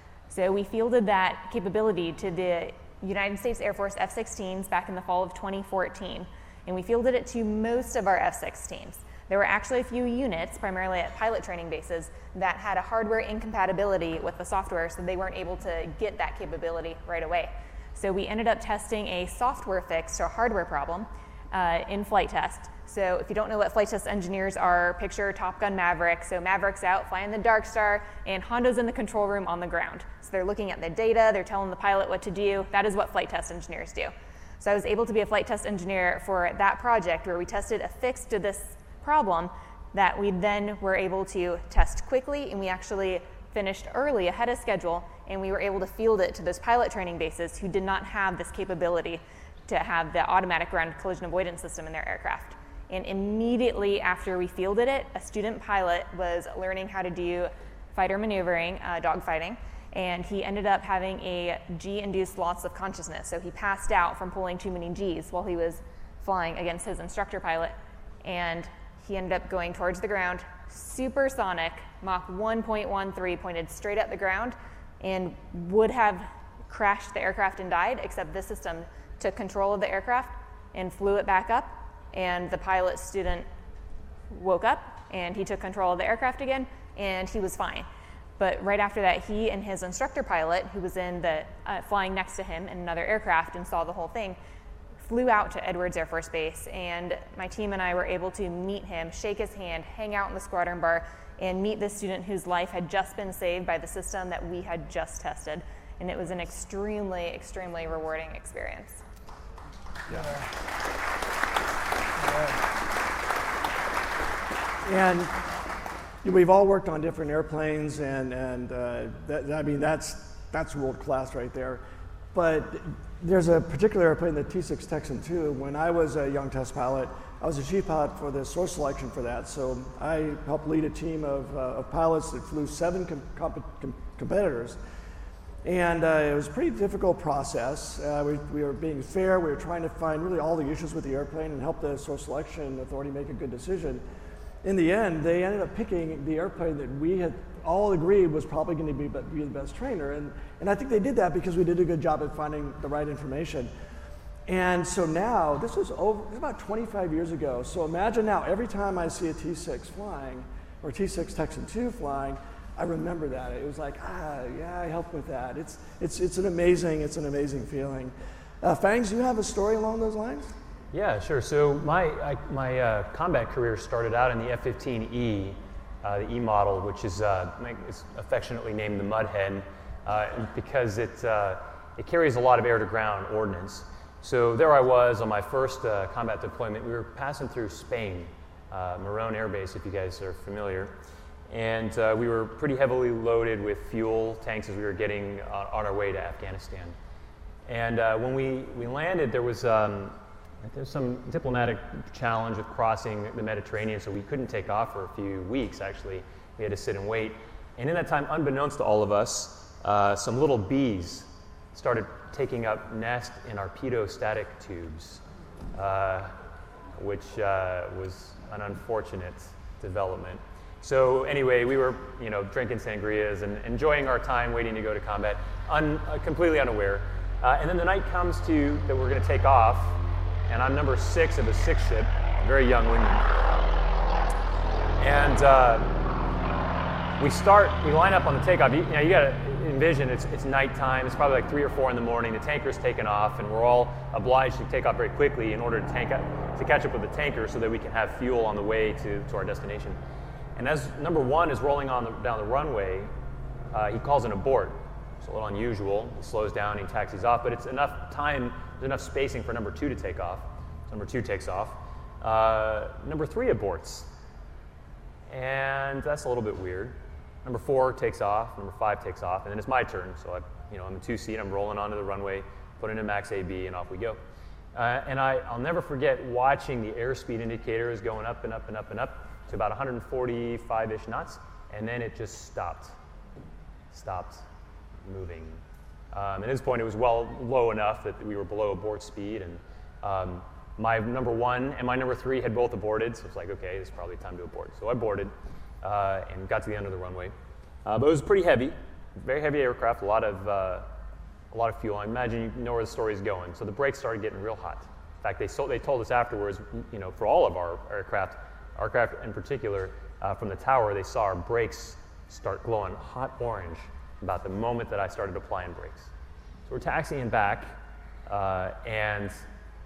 So we fielded that capability to the United States Air Force F sixteens back in the fall of twenty fourteen. And we fielded it to most of our F sixteens. There were actually a few units, primarily at pilot training bases, that had a hardware incompatibility with the software, so they weren't able to get that capability right away. So we ended up testing a software fix to a hardware problem uh, in flight test. So if you don't know what flight test engineers are, picture Top Gun Maverick. So Maverick's out flying the Dark Star, and Honda's in the control room on the ground. So they're looking at the data, they're telling the pilot what to do. That is what flight test engineers do. So I was able to be a flight test engineer for that project where we tested a fix to this problem that we then were able to test quickly, and we actually finished early ahead of schedule, and we were able to field it to those pilot training bases who did not have this capability to have the automatic ground collision avoidance system in their aircraft. And immediately after we fielded it, a student pilot was learning how to do fighter maneuvering, uh, dogfighting, and he ended up having a G-induced loss of consciousness. So he passed out from pulling too many G's while he was flying against his instructor pilot, and he ended up going towards the ground, supersonic, Mach one point one three, pointed straight at the ground, and would have crashed the aircraft and died, except this system took control of the aircraft and flew it back up, and the pilot student woke up, and he took control of the aircraft again, and he was fine. But right after that, he and his instructor pilot, who was in the uh, flying next to him in another aircraft and saw the whole thing, flew out to Edwards Air Force Base, and my team and I were able to meet him, shake his hand, hang out in the squadron bar, and meet this student whose life had just been saved by the system that we had just tested. And it was an extremely, extremely rewarding experience. Yeah. Yeah. And we've all worked on different airplanes, and and uh, that, I mean that's that's world class right there. But there's a particular airplane, the T six Texan two. When I was a young test pilot, I was a chief pilot for the source selection for that. So I helped lead a team of, uh, of pilots that flew seven com- comp- com- competitors. And uh, it was a pretty difficult process. Uh, we, we were being fair. We were trying to find really all the issues with the airplane and help the source selection authority make a good decision. In the end, they ended up picking the airplane that we had all agreed was probably going to be, be the best trainer. And, and I think they did that because we did a good job at finding the right information. And so now, this was over, this was about twenty-five years ago. So imagine now, every time I see a T six flying, or T six Texan two flying, I remember that. It was like, ah, yeah, I helped with that. It's, it's, it's an amazing, it's an amazing feeling. Uh, Fangs, do you have a story along those lines? Yeah, sure. So my I, my uh, combat career started out in the F fifteen E, uh, the E model, which is uh, it's affectionately named the Mudhead, uh, because it uh, it carries a lot of air-to-ground ordnance. So there I was on my first uh, combat deployment. We were passing through Spain, uh, Morón Air Base, if you guys are familiar, and uh, we were pretty heavily loaded with fuel tanks as we were getting on, on our way to Afghanistan. And uh, when we we landed, there was um, There's some diplomatic challenge with crossing the Mediterranean, so we couldn't take off for a few weeks, actually. We had to sit and wait. And in that time, unbeknownst to all of us, uh, some little bees started taking up nest in our pedostatic tubes, uh, which uh, was an unfortunate development. So anyway, we were, you know, drinking sangrias and enjoying our time waiting to go to combat, un- uh, completely unaware. Uh, and then the night comes to that we're going to take off, and I'm number six of a six ship, a very young wingman. And uh, we start, we line up on the takeoff. You, you know, you got to envision it's it's nighttime. It's probably like three or four in the morning. The tanker's taken off, and we're all obliged to take off very quickly in order to tank up, to catch up with the tanker, so that we can have fuel on the way to, to our destination. And as number one is rolling on the, down the runway, uh, he calls an abort. It's a little unusual. He slows down, he taxis off, but it's enough time. There's enough spacing for number two to take off. So number two takes off. Uh, number three aborts. And that's a little bit weird. Number four takes off, number five takes off, and then it's my turn. So I, you know, I'm a two-seat, I'm rolling onto the runway, putting in max A B, and off we go. Uh, and I, I'll never forget watching the airspeed indicators going up and up and up and up to about one forty-five-ish knots, and then it just stopped. Stopped moving. Um, at this point, it was well low enough that we were below abort speed, and um, my number one and my number three had both aborted, so it's like, okay, it's probably time to abort. So I boarded uh, and got to the end of the runway. Uh, but it was pretty heavy, very heavy aircraft, a lot of uh, a lot of fuel. I imagine you know where the story is going. So the brakes started getting real hot. In fact, they, so, they told us afterwards, you know, for all of our aircraft, our aircraft in particular, uh, from the tower, they saw our brakes start glowing hot orange about the moment that I started applying brakes. So we're taxiing back, uh, and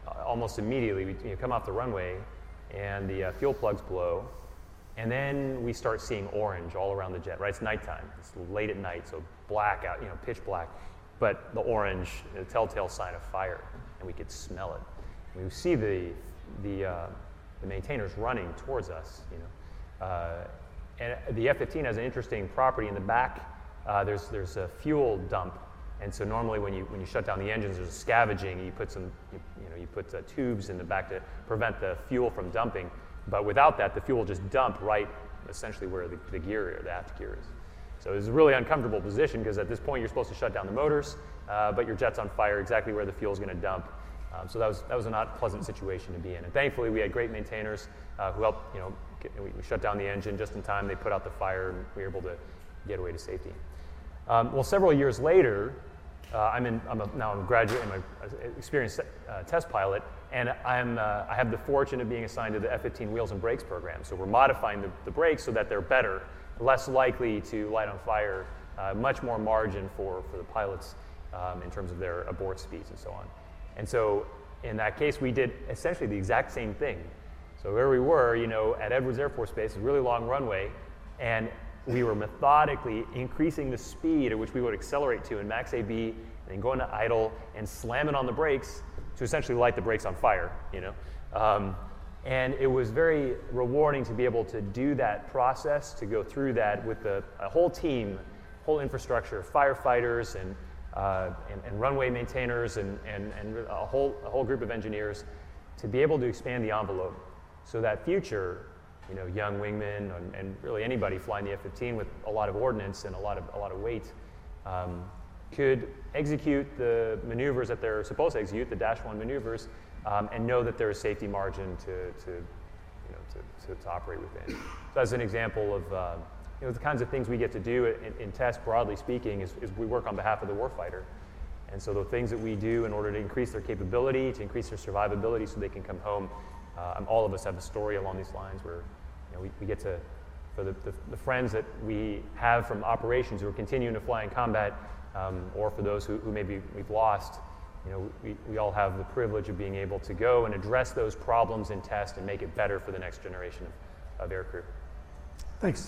almost immediately, we you know, come off the runway, and the uh, fuel plugs blow, and then we start seeing orange all around the jet, right? It's nighttime. It's late at night, so black out, you know, pitch black. But the orange, the telltale sign of fire, and we could smell it. We see the the, uh, the maintainers running towards us, you know. Uh, and the F fifteen has an interesting property in the back. Uh, there's there's a fuel dump, and so normally when you when you shut down the engines, there's a scavenging. You put some you, you know you put uh, tubes in the back to prevent the fuel from dumping. But without that, the fuel will just dump right essentially where the, the gear or the aft gear is. So it's a really uncomfortable position because at this point you're supposed to shut down the motors, uh, but your jet's on fire exactly where the fuel is going to dump. Um, so that was that was a not pleasant situation to be in. And thankfully we had great maintainers uh, who helped. You know, get, we, we shut down the engine just in time. They put out the fire, and we were able to get away to safety. Um, well, several years later, uh, I'm in. I'm a, now I'm a graduate. I'm an experienced uh, test pilot, and I'm. Uh, I have the fortune of being assigned to the F fifteen Wheels and Brakes program. So we're modifying the, the brakes so that they're better, less likely to light on fire, uh, much more margin for for the pilots um, in terms of their abort speeds and so on. And so in that case, we did essentially the exact same thing. So where we were, you know, at Edwards Air Force Base, a really long runway, and we were methodically increasing the speed at which we would accelerate to in max A B, and then go into idle and slam it on the brakes to essentially light the brakes on fire, you know. Um, and it was very rewarding to be able to do that process, to go through that with the, a whole team, whole infrastructure of firefighters and Uh, and, and runway maintainers and, and, and a, whole, a whole group of engineers to be able to expand the envelope so that future, you know, young wingmen and, and really anybody flying the F fifteen with a lot of ordnance and a lot of, a lot of weight um, could execute the maneuvers that they're supposed to execute, the Dash one maneuvers, um, and know that there's safety margin to, to, you know, to, to, to operate within. So as an example of uh, You know, the kinds of things we get to do in, in test, broadly speaking, is, is we work on behalf of the warfighter. And so the things that we do in order to increase their capability, to increase their survivability so they can come home, uh, all of us have a story along these lines where you know, we, we get to, for the, the, the friends that we have from operations who are continuing to fly in combat, um, or for those who, who maybe we've lost, you know, we, we all have the privilege of being able to go and address those problems in test and make it better for the next generation of, of aircrew. Thanks.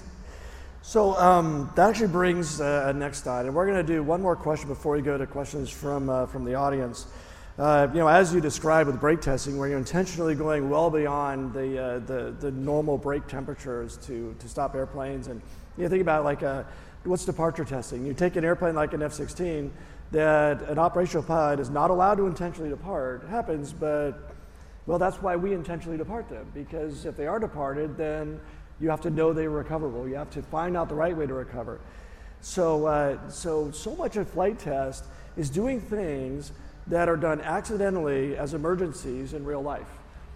So um, that actually brings uh, a next slide, and we're going to do one more question before we go to questions from uh, from the audience. Uh, you know, as you described with brake testing, where you're intentionally going well beyond the uh, the, the normal brake temperatures to to stop airplanes, and you know, think about like a, what's departure testing? You take an airplane like an F sixteen that an operational pilot is not allowed to intentionally depart. It happens, but well, that's why we intentionally depart them, because if they are departed, then you have to know they're recoverable. You have to find out the right way to recover. So, uh, so, so much of flight test is doing things that are done accidentally as emergencies in real life.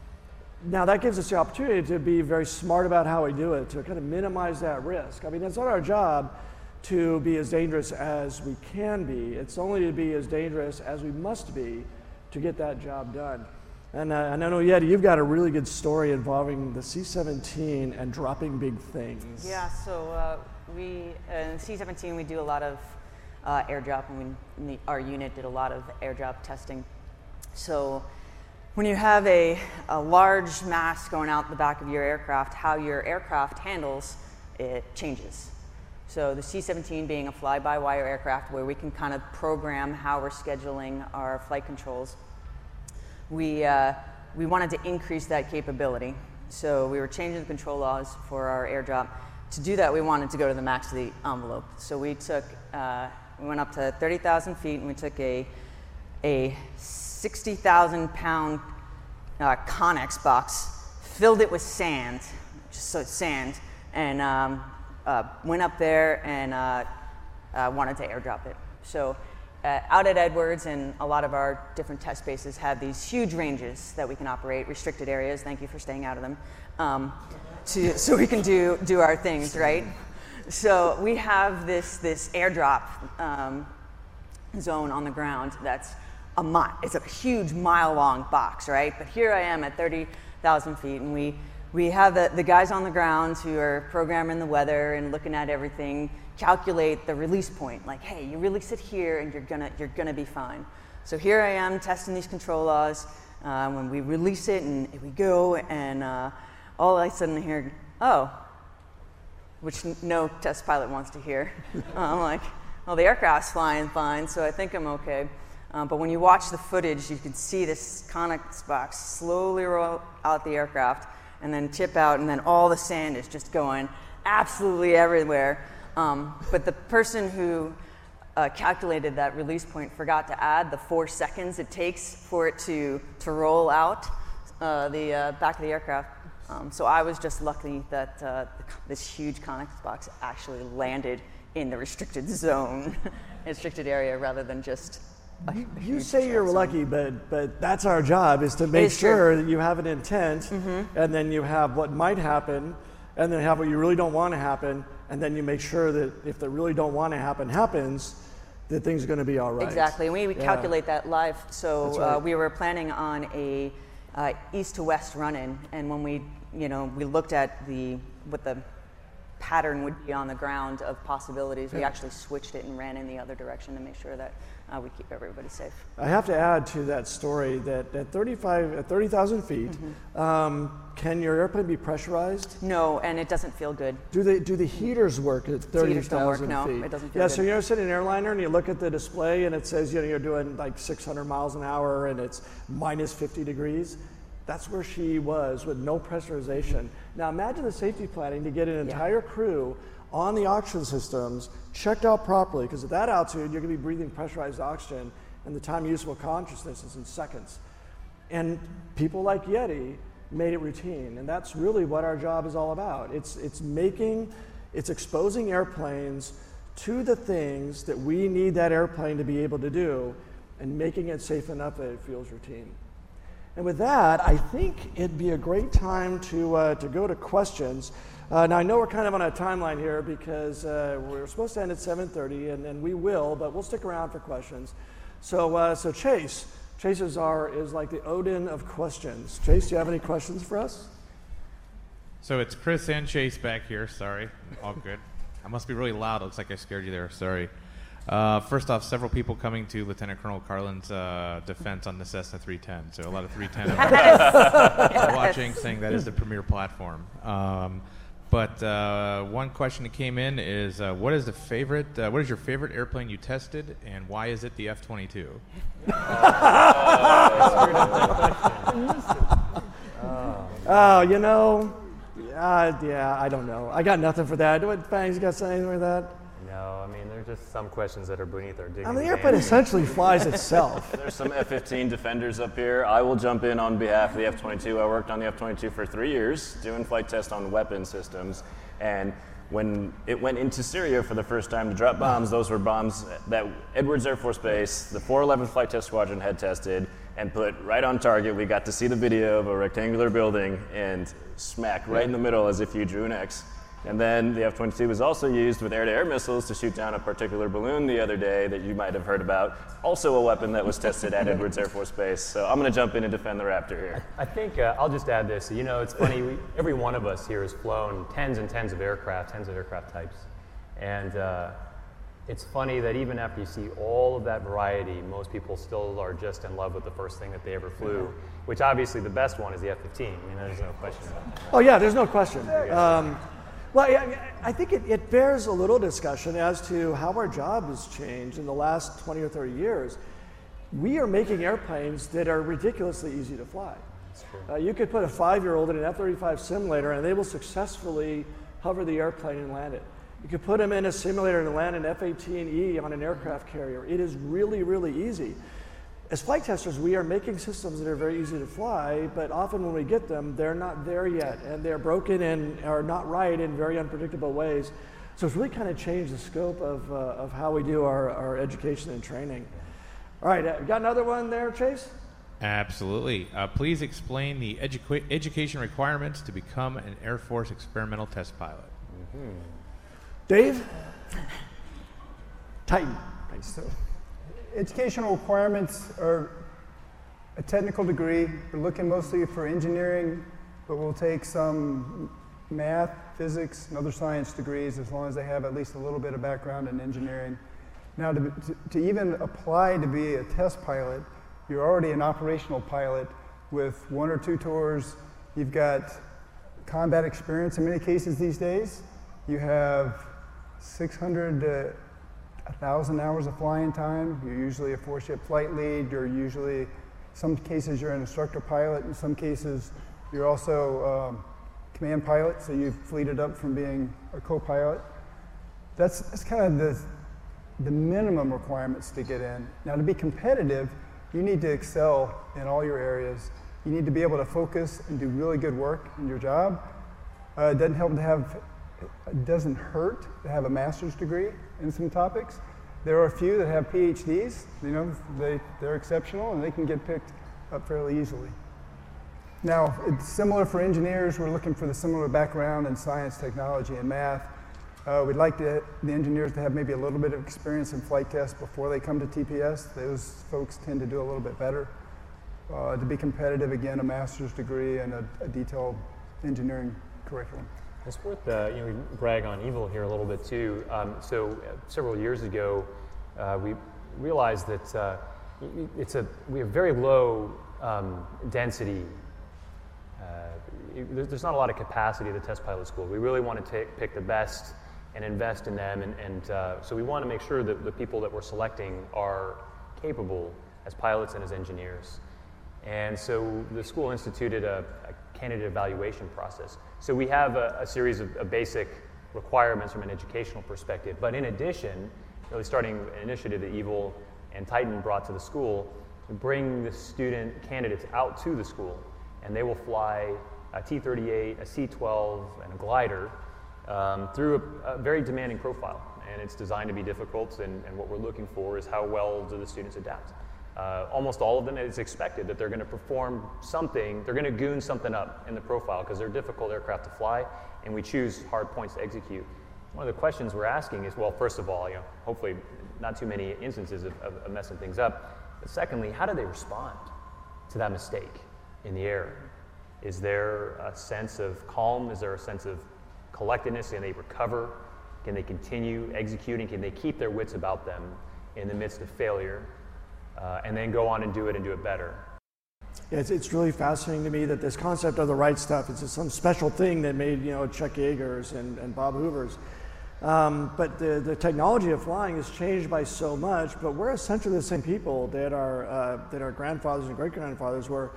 Now that gives us the opportunity to be very smart about how we do it, to kind of minimize that risk. I mean, it's not our job to be as dangerous as we can be. It's only to be as dangerous as we must be to get that job done. And, uh, and I know, Yeti, you've got a really good story involving the C seventeen and dropping big things. Yeah, so uh, we, uh, in C seventeen, we do a lot of uh, airdrop, and we, our unit did a lot of airdrop testing. So when you have a, a large mass going out the back of your aircraft, how your aircraft handles, it changes. So the C seventeen being a fly-by-wire aircraft where we can kind of program how we're scheduling our flight controls, we, uh, we wanted to increase that capability. So we were changing the control laws for our airdrop. To do that, we wanted to go to the max of the envelope. So we took, uh, we went up to thirty thousand feet, and we took a, a sixty thousand pound uh, Connex box, filled it with sand, just so sand, and um, uh, went up there and uh, uh, wanted to airdrop it. So uh, out at Edwards and a lot of our different test bases have these huge ranges that we can operate, restricted areas, thank you for staying out of them, um, to, so we can do, do our things, right? So we have this, this airdrop um, zone on the ground that's a mile, it's a huge mile long box, right? But here I am at thirty thousand feet, and we, we have the, the guys on the ground who are programming the weather and looking at everything, calculate the release point, like, hey, you release it here and you're gonna, you're gonna be fine. So here I am testing these control laws, uh, when we release it and we go, and uh, all of a sudden I hear, oh, which n- no test pilot wants to hear. uh, I'm like, well, the aircraft's flying fine, so I think I'm okay. Um, but when you watch the footage, you can see this Connex box slowly roll out the aircraft and then tip out, and then all the sand is just going absolutely everywhere. Um, but the person who uh, calculated that release point forgot to add the four seconds it takes for it to, to roll out uh, the uh, back of the aircraft. Um, so I was just lucky that uh, this huge Connex box actually landed in the restricted zone, restricted area, rather than just a You, a you huge say you're zone. lucky, but but that's our job, is to make is sure true. that you have an intent, Mm-hmm. and then you have what might happen, and then have what you really don't want to happen, and then you make sure that if the really don't want to happen happens, that things are going to be all right. Exactly, and we, we Yeah. calculate that live. So That's uh, right. we were planning on a uh, east to west run-in, and when we, you know, we looked at the what the pattern would be on the ground of possibilities, we Yeah. actually switched it and ran in the other direction to make sure that uh, we keep everybody safe. I have to add to that story that at thirty-five, at thirty thousand feet, Mm-hmm. um, can your airplane be pressurized? No, and it doesn't feel good. Do they do the heaters work at thirty heaters don't work, thousand no, feet? it doesn't feel Yeah, good. so you're sitting in an airliner and you look at the display and it says, you know, you're doing like six hundred miles an hour and it's minus fifty degrees. That's where she was with no pressurization. Now imagine the safety planning to get an entire crew on the oxygen systems checked out properly, because at that altitude you're going to be breathing pressurized oxygen, and the time useful consciousness is in seconds. And people like Yeti made it routine, and that's really what our job is all about. It's it's making, it's exposing airplanes to the things that we need that airplane to be able to do, and making it safe enough that it feels routine. And with that, I think it'd be a great time to uh, to go to questions. Uh, now I know we're kind of on a timeline here because uh, we're supposed to end at seven thirty, and, and we will, but we'll stick around for questions. So uh, so Chase, Chase is our is like the Odin of questions. Chase, do you have any questions for us? So it's Chris and Chase back here. Sorry, all good. I must be really loud. It looks like I scared you there. Sorry. Uh, first off, several people coming to Lieutenant Colonel Carlin's uh, defense on the Cessna three ten. So a lot of three ten are watching, saying that is the premier platform. Um, but uh, one question that came in is, uh, what is the favorite? Uh, what is your favorite airplane you tested, and why is it the F twenty-two? Oh, you know, uh, yeah, I don't know. I got nothing for that. What, Fangs, you got something with that? No, I mean, there's just some questions that are beneath our dignity. I mean, the airplane essentially flies itself. There's some F fifteen defenders up here. I will jump in on behalf of the F twenty-two. I worked on the F twenty-two for three years doing flight tests on weapon systems. And when it went into Syria for the first time to drop bombs, those were bombs that Edwards Air Force Base, the four eleven Flight Test Squadron had tested and put right on target. We got to see the video of a rectangular building and smack right in the middle as if you drew an X. And then the F twenty-two was also used with air-to-air missiles to shoot down a particular balloon the other day that you might have heard about. Also a weapon that was tested at Edwards Air Force Base. So I'm going to jump in and defend the Raptor here. I think uh, I'll just add this. You know, it's funny. We, every one of us here has flown tens and tens of aircraft, tens of aircraft types, and uh, it's funny that even after you see all of that variety, most people still are just in love with the first thing that they ever flew. Which obviously the best one is the F fifteen. I mean, there's no question about that. Oh yeah, there's no question. Um, well, I, I think it, it bears a little discussion as to how our job has changed in the last twenty or thirty years. We are making airplanes that are ridiculously easy to fly. That's true. Uh, you could put a five-year-old in an F thirty-five simulator and they will successfully hover the airplane and land it. You could put them in a simulator and land an F eighteen E on an aircraft carrier. It is really, really easy. As flight testers, we are making systems that are very easy to fly, but often when we get them, they're not there yet, and they're broken and are not right in very unpredictable ways. So it's really kind of changed the scope of, uh, of how we do our, our education and training. All right, uh, got another one there, Chase? Absolutely. Uh, please explain the educa- education requirements to become an Air Force experimental test pilot. Mm-hmm. Dave? Titan. So, educational requirements are a technical degree. We're looking mostly for engineering, but we'll take some math, physics, and other science degrees as long as they have at least a little bit of background in engineering. Now, to, to, to even apply to be a test pilot, you're already an operational pilot, with one or two tours. You've got combat experience in many cases these days. You have six hundred to one thousand hours of flying time. You're usually a four-ship flight lead. You're usually, some cases you're an instructor pilot. In some cases, you're also um, command pilot, so you've fleeted up from being a co-pilot. That's, that's kind of the, the minimum requirements to get in. Now, to be competitive, you need to excel in all your areas. You need to be able to focus and do really good work in your job. Uh, it doesn't help to have, it doesn't hurt to have a master's degree in some topics. There are a few that have P H Ds. You know, they, they're exceptional and they can get picked up fairly easily. Now, it's similar for engineers. We're looking for the similar background in science, technology, and math. Uh, we'd like to, the engineers to have maybe a little bit of experience in flight tests before they come to T P S. Those folks tend to do a little bit better. Uh, to be competitive, again, a master's degree and a, a detailed engineering curriculum. It's worth, uh, you know, we brag on Evil here a little bit too. Um, so uh, several years ago, uh, we realized that uh, it's a, we have very low um, density. Uh, there's not a lot of capacity at the test pilot school. We really want to take, pick the best and invest in them, and, and uh, so we want to make sure that the people that we're selecting are capable as pilots and as engineers. And so the school instituted a, a candidate evaluation process. So we have a, a series of, of basic requirements from an educational perspective, but in addition, really starting an initiative that Evil and Titan brought to the school, to bring the student candidates out to the school, and they will fly a T thirty-eight, a C twelve, and a glider um, through a, a very demanding profile. And it's designed to be difficult, and, and what we're looking for is how well do the students adapt. Uh, almost all of them, it's expected that they're going to perform something, they're going to goon something up in the profile because they're difficult aircraft to fly, and we choose hard points to execute. One of the questions we're asking is, well, first of all, you know, hopefully not too many instances of, of, of messing things up, but secondly, how do they respond to that mistake in the air? Is there a sense of calm? Is there a sense of collectedness? Can they recover? Can they continue executing? Can they keep their wits about them in the midst of failure? Uh, and then go on and do it and do it better. Yeah, it's, it's really fascinating to me that this concept of the right stuff is just some special thing that made, you know, Chuck Yeager's and, and Bob Hoover's. Um, but the, the technology of flying has changed by so much, but we're essentially the same people that our, uh, that our grandfathers and great-grandfathers were.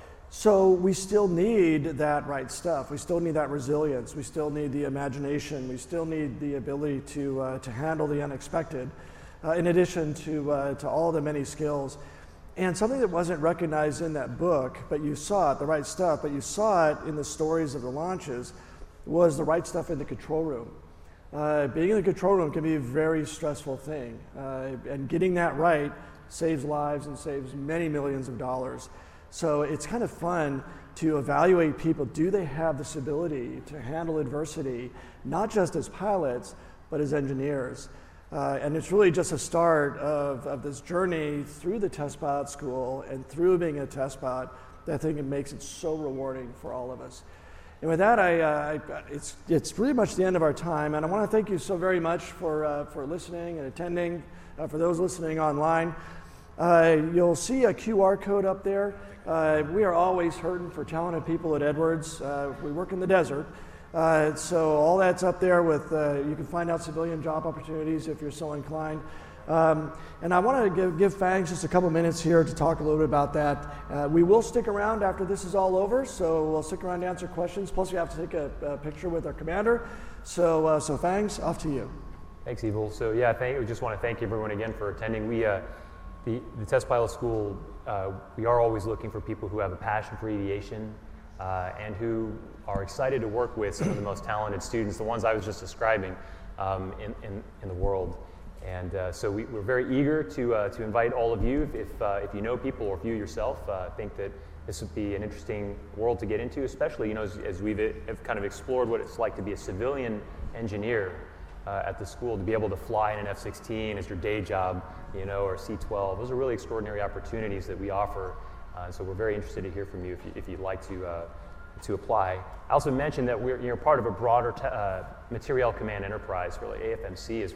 So we still need that right stuff. We still need that resilience. We still need the imagination. We still need the ability to, uh, to handle the unexpected. Uh, in addition to, uh, to all the many skills. And something that wasn't recognized in that book, but you saw it, the right stuff, but you saw it in the stories of the launches, was the right stuff in the control room. Uh, being in the control room can be a very stressful thing, uh, and getting that right saves lives and saves many millions of dollars. So it's kind of fun to evaluate people. Do they have this ability to handle adversity, not just as pilots, but as engineers? Uh, and it's really just a start of, of this journey through the test pilot school and through being a test pilot that I think it makes it so rewarding for all of us. And with that, I, uh, I, it's, it's pretty much the end of our time. And I want to thank you so very much for, uh, for listening and attending. Uh, for those listening online, uh, you'll see a Q R code up there. Uh, we are always hurting for talented people at Edwards. Uh, we work in the desert. Uh, so all that's up there with, uh, you can find out civilian job opportunities if you're so inclined. Um, and I want to give, give Fangs just a couple minutes here to talk a little bit about that. Uh, we will stick around after this is all over, so we'll stick around to answer questions. Plus we have to take a, a picture with our commander. So, uh, so Fangs, off to you. Thanks, Evil. So yeah, thank, we just want to thank everyone again for attending. We, uh, the, the Test Pilot School, uh, we are always looking for people who have a passion for aviation uh, and who are excited to work with some of the most talented students, the ones I was just describing um, in, in, in the world. And uh, so we, we're very eager to, uh, to invite all of you, if, uh, if you know people or if you yourself uh, think that this would be an interesting world to get into, especially, you know, as, as we've have kind of explored what it's like to be a civilian engineer uh, at the school, to be able to fly in an F sixteen as your day job, you know, or C twelve. Those are really extraordinary opportunities that we offer. Uh, so we're very interested to hear from you if, you, if you'd like to uh, to apply. I also mentioned that we're, you're part of a broader te- uh, Materiel Command enterprise. Really, A F M C is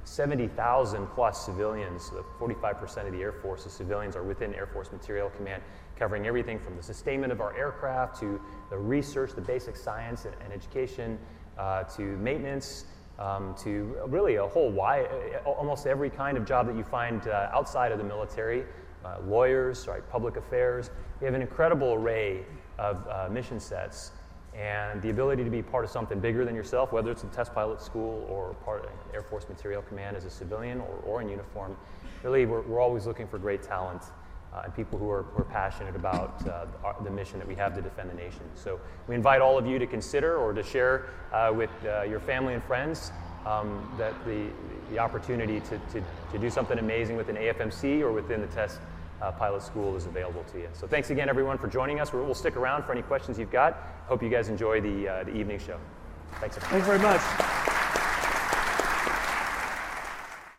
seventy thousand plus civilians, forty-five percent of the Air Force's civilians are within Air Force Materiel Command, covering everything from the sustainment of our aircraft to the research, the basic science and, and education, uh, to maintenance, um, to really a whole wide, almost every kind of job that you find uh, outside of the military, uh, lawyers, right, public affairs. We have an incredible array of uh, mission sets, and the ability to be part of something bigger than yourself, whether it's in test pilot school or part of Air Force Materiel Command as a civilian or, or in uniform. Really, we're, we're always looking for great talent uh, and people who are, who are passionate about uh, the, the mission that we have to defend the nation. So we invite all of you to consider or to share uh, with uh, your family and friends um, that the, the opportunity to, to, to do something amazing within A F M C or within the test Uh, pilot school is available to you. So thanks again, everyone, for joining us. We'll, we'll stick around for any questions you've got. Hope you guys enjoy the, uh, the evening show. Thanks, everyone. Thanks very much.